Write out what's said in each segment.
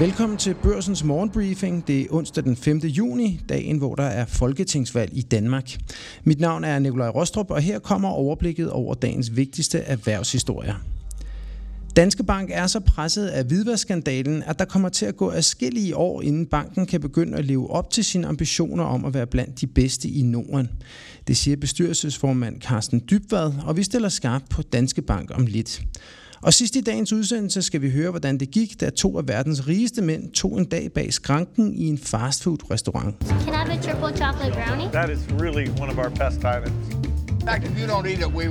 Velkommen til Børsens morgenbriefing. Det er onsdag den 5. juni, dagen hvor der er folketingsvalg i Danmark. Mit navn er Nikolaj Rostrup, og her kommer overblikket over dagens vigtigste erhvervshistorier. Danske Bank er så presset af hvidvaskskandalen, at der kommer til at gå adskillige år, inden banken kan begynde at leve op til sine ambitioner om at være blandt de bedste i Norden. Det siger bestyrelsesformand Carsten Dybvad, og vi stiller skarpt på Danske Bank om lidt. Og sidst i dagens udsendelse skal vi høre, hvordan det gik, da to af verdens rigeste mænd tog en dag bag skranken i en fastfood-restaurant. Can I have a triple chocolate brownie? That is really one of our best items. In fact, if you don't eat it, we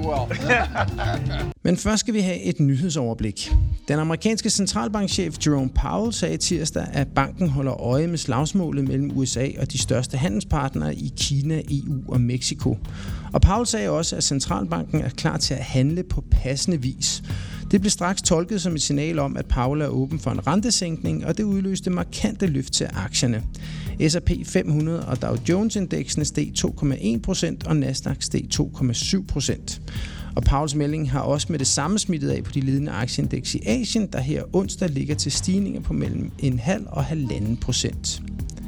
will. Men først skal vi have et nyhedsoverblik. Den amerikanske centralbankchef Jerome Powell sagde tirsdag, at banken holder øje med slagsmålet mellem USA og de største handelspartnere i Kina, EU og Mexico. Og Powell sagde også, at centralbanken er klar til at handle på passende vis. Det blev straks tolket som et signal om, at Powell er åben for en rentesænkning, og det udløste markante løft til aktierne. S&P 500 og Dow Jones-indeksene steg 2,1%, og Nasdaq steg 2,7%. Og Powells melding har også med det samme smittet af på de ledende aktieindeks i Asien, der her onsdag ligger til stigninger på mellem 0,5 og 1,5%.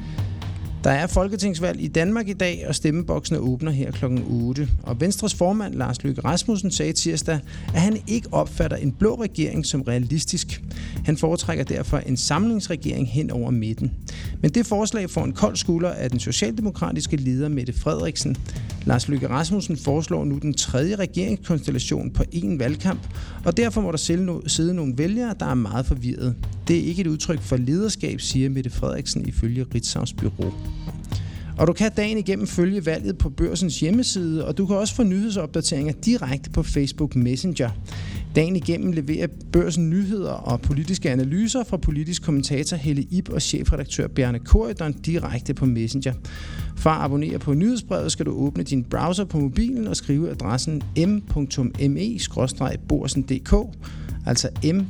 Der er folketingsvalg i Danmark i dag, og stemmeboksene åbner her kl. 8. Og Venstres formand Lars Løkke Rasmussen sagde tirsdag, at han ikke opfatter en blå regering som realistisk. Han foretrækker derfor en samlingsregering hen over midten. Men det forslag får en kold skulder af den socialdemokratiske leder Mette Frederiksen. Lars Løkke Rasmussen foreslår nu den tredje regeringskonstellation på én valgkamp, og derfor må der sidde nogle vælgere, der er meget forvirret. Det er ikke et udtryk for lederskab, siger Mette Frederiksen ifølge Ritzaus bureau. Og du kan dagen igennem følge valget på Børsens hjemmeside, og du kan også få nyhedsopdateringer direkte på Facebook Messenger. Dagen igennem leverer Børsen nyheder og politiske analyser fra politisk kommentator Helle Ib og chefredaktør Bjarne Corydon direkte på Messenger. For at abonnere på nyhedsbrevet skal du åbne din browser på mobilen og skrive adressen m.me/borsen.dk, altså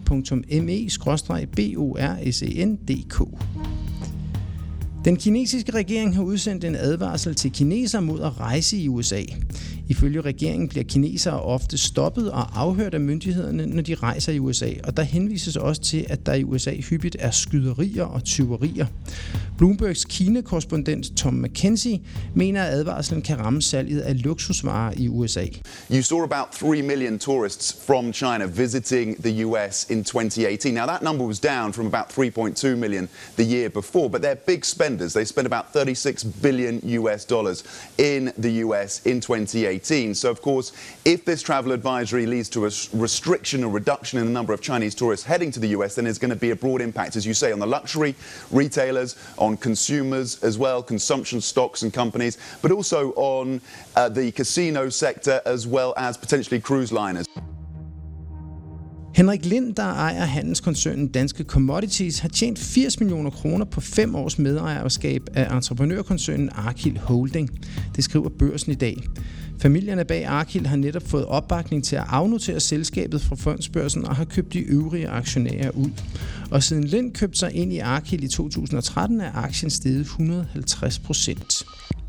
m.me/borsen.dk. Den kinesiske regering har udsendt en advarsel til kinesere mod at rejse i USA. Ifølge regeringen bliver kinesere ofte stoppet og afhørt af myndighederne, når de rejser i USA, og der henvises også til, at der i USA hyppigt er skyderier og tyverier. Bloombergs Kina-korrespondent Tom McKenzie mener, at advarslen kan ramme salget af luksusvarer i USA. You saw about 3 million tourists from China visiting the US in 2018. Now that number was down from about 3.2 million the year before, but they're big spenders. They spent about $36 billion in the US in 2018. So of course, if this travel advisory leads to a restriction or reduction in the number of Chinese tourists heading to the US, then there's going to be a broad impact, as you say, on the luxury retailers, on consumers as well, consumption stocks and companies, but also on the casino sector as well as potentially cruise liners. Henrik Lind, der ejer handelskoncernen Danske Commodities, har tjent 80 millioner kroner på 5 års medejerskab af entreprenørkoncernen Arkil Holding. Det skriver Børsen i dag. Familierne bag Arkil har netop fået opbakning til at afnotere selskabet fra fondsbørsen og har købt de øvrige aktionærer ud. Og siden Lind købte sig ind i Arkil i 2013, er aktien steget 150%.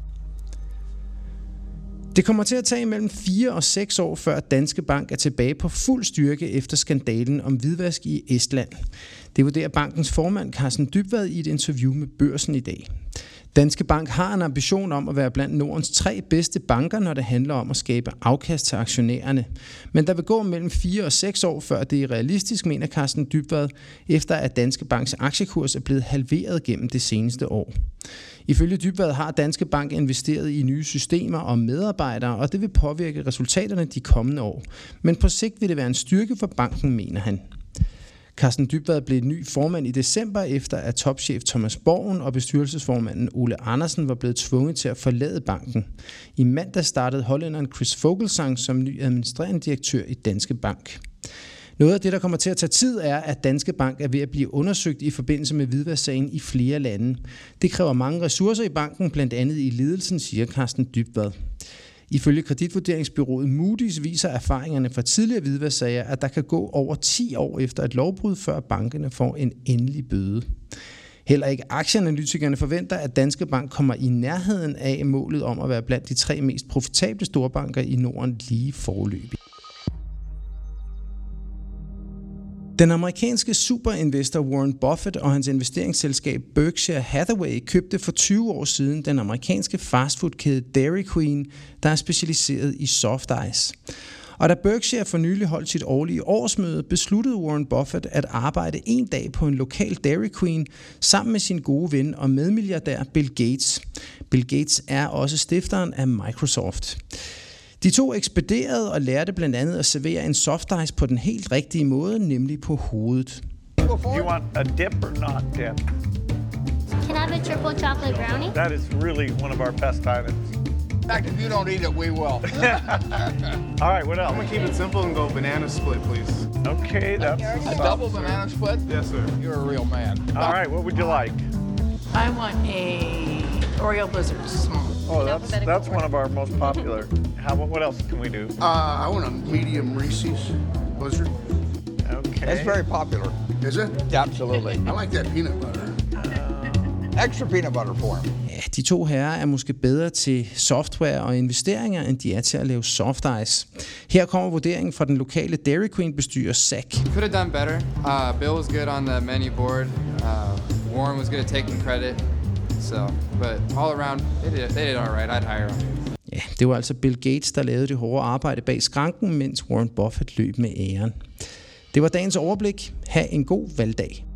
Det kommer til at tage mellem 4 og 6 år, før Danske Bank er tilbage på fuld styrke efter skandalen om hvidvask i Estland. Det vurderer bankens formand Carsten Dybvad i et interview med Børsen i dag. Danske Bank har en ambition om at være blandt Nordens 3 bedste banker, når det handler om at skabe afkast til aktionærerne. Men der vil gå mellem 4 og 6 år, før det er realistisk, mener Carsten Dybvad, efter at Danske Banks aktiekurs er blevet halveret gennem det seneste år. Ifølge Dybvad har Danske Bank investeret i nye systemer og medarbejdere, og det vil påvirke resultaterne de kommende år. Men på sigt vil det være en styrke for banken, mener han. Carsten Dybvad blev ny formand i december, efter at topchef Thomas Borgen og bestyrelsesformanden Ole Andersen var blevet tvunget til at forlade banken. I mandag startede hollænderen Chris Vogelsang som ny administrerende direktør i Danske Bank. Noget af det, der kommer til at tage tid, er, at Danske Bank er ved at blive undersøgt i forbindelse med hvidvasksagen i flere lande. Det kræver mange ressourcer i banken, blandt andet i ledelsen, siger Carsten Dybvad. Ifølge kreditvurderingsbureauet Moody's viser erfaringerne fra tidligere hvidvasksager, at der kan gå over 10 år efter et lovbrud, før bankerne får en endelig bøde. Heller ikke aktieanalytikerne forventer, at Danske Bank kommer i nærheden af målet om at være blandt de 3 mest profitable storbanker i Norden lige foreløbig. Den amerikanske superinvestor Warren Buffett og hans investeringsselskab Berkshire Hathaway købte for 20 år siden den amerikanske fastfoodkæde Dairy Queen, der er specialiseret i soft ice. Og da Berkshire for nylig holdt sit årlige årsmøde, besluttede Warren Buffett at arbejde en dag på en lokal Dairy Queen sammen med sin gode ven og medmilliardær Bill Gates. Bill Gates er også stifteren af Microsoft. De to ekspederede og lærte blandt andet at servere en soft ice på den helt rigtige måde, nemlig på hovedet. Do you want a dip or not dip? Can I have a triple chocolate brownie? That is really one of our best items. In fact, if you don't eat it, we will. All right, what else? I'm gonna keep it simple and go banana split, please. Okay, that's... A double banana split? Yes, sir. You're a real man. All right, what would you like? I want a Oreo Blizzard small. Oh, that's one of our most popular. What else can we do? I want a medium Reese's Blizzard. Okay. It's very popular. Is it? Absolutely. I like that peanut butter. Extra peanut butter for him. Ja, de to herrer er måske bedre til software og investeringer, end de er til at lave soft ice. Her kommer vurderingen fra den lokale Dairy Queen-bestyrer Zach. Could have done better. Bill was good on the menu board. Warren was good at taking credit. But all around, they did all right. I'd hire them. Ja, det var altså Bill Gates, der lavede det hårde arbejde bag skranken, mens Warren Buffett løb med æren. Det var dagens overblik. Ha' en god valgdag.